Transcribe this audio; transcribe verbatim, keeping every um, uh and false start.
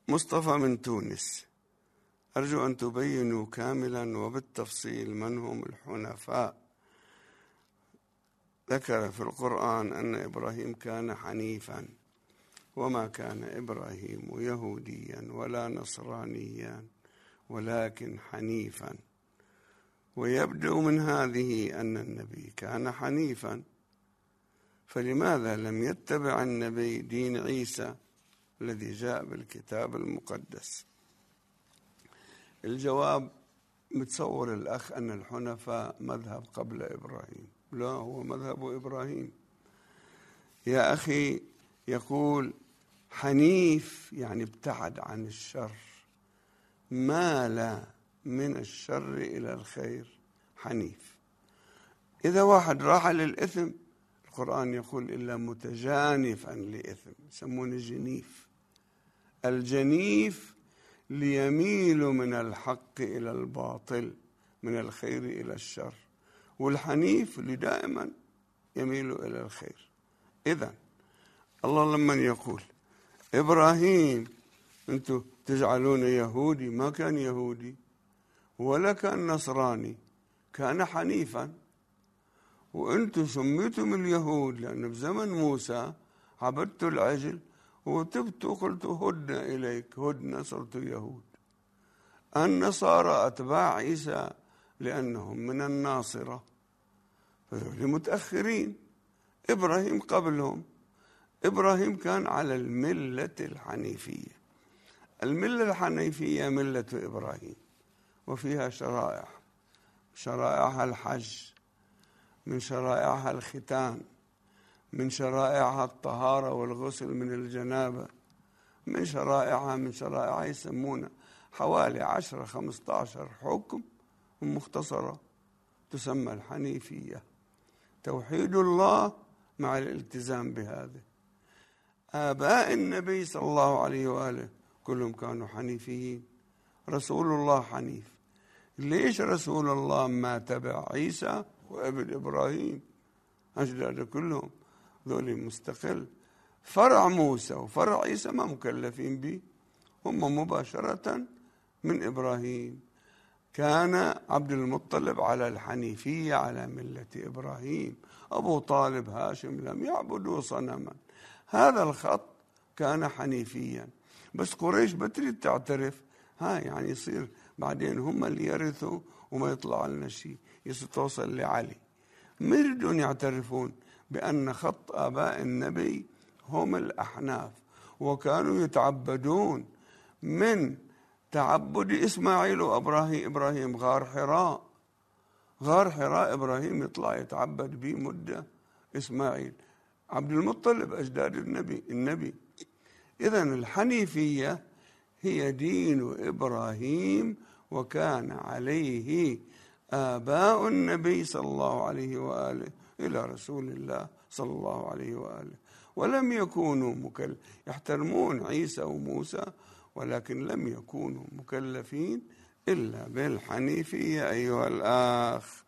مصطفى من تونس: أرجو أن تبينوا كاملا وبالتفصيل من هم الحنفاء. ذكر في القرآن أن إبراهيم كان حنيفا، وما كان إبراهيم يهوديا ولا نصرانيا ولكن حنيفا. ويبدو من هذه أن النبي كان حنيفا، فلماذا لم يتبع النبي دين عيسى الذي جاء بالكتاب المقدس؟ الجواب: متصور الأخ أن الحنفاء مذهب قبل إبراهيم. لا، هو مذهب إبراهيم يا أخي. يقول حنيف يعني ابتعد عن الشر، مال من الشر إلى الخير، حنيف. إذا واحد راح للإثم، القرآن يقول إلا متجانفا لإثم، يسمونه جنيف. الجنيف ليميل من الحق إلى الباطل، من الخير إلى الشر، والحنيف لدائما يميل إلى الخير. إذن الله لما يقول إبراهيم أنتم تجعلون يهودي، ما كان يهودي ولا كان نصراني، كان حنيفا. وأنتم سميتم اليهود لأن بزمن موسى عبدتوا العجل وتبتوا قلتوا هدنا إليك، هدنا صرتوا يهود. النصارى أتباع عيسى لأنهم من الناصرة، فذول متأخرين. إبراهيم قبلهم. إبراهيم كان على الملة الحنيفية. الملة الحنيفية ملة إبراهيم، وفيها شرائع، شرائعها الحج، من شرائعها الختان، من شرائعها الطهارة والغسل من الجنابة، من شرائعها من شرائعها يسمونها حوالي عشرة خمسة عشر حكم مختصرة تسمى الحنيفية. توحيد الله مع الالتزام بهذا. آباء النبي صلى الله عليه وآله كلهم كانوا حنيفيين. رسول الله حنيف. ليش رسول الله ما تبع عيسى وابن إبراهيم؟ أجداد كلهم ذولي مستقل. فرع موسى وفرع عيسى ما مكلفين به، هم مباشرة من إبراهيم. كان عبد المطلب على الحنيفية على ملة إبراهيم. أبو طالب هاشم لم يعبدوا صنما. هذا الخط كان حنيفيا. بس قريش بتريد تعترف، ها يعني يصير بعدين هم اللي يرثوا وما يطلع لنا شيء، يصير توصل لعلي. ما يريدون يعترفون بأن خط آباء النبي هم الأحناف، وكانوا يتعبدون من تعبد إسماعيل وإبراهيم. إبراهيم غار حراء، غار حراء إبراهيم يطلع يتعبد به مدة. إسماعيل عبد المطلب أجداد النبي النبي إذن الحنيفية هي دين إبراهيم، وكان عليه آباء النبي صلى الله عليه وآله إلى رسول الله صلى الله عليه وآله. ولم يكونوا مكلف، يحترمون عيسى وموسى، ولكن لم يكونوا مكلفين إلا بالحنيفية أيها الأخ.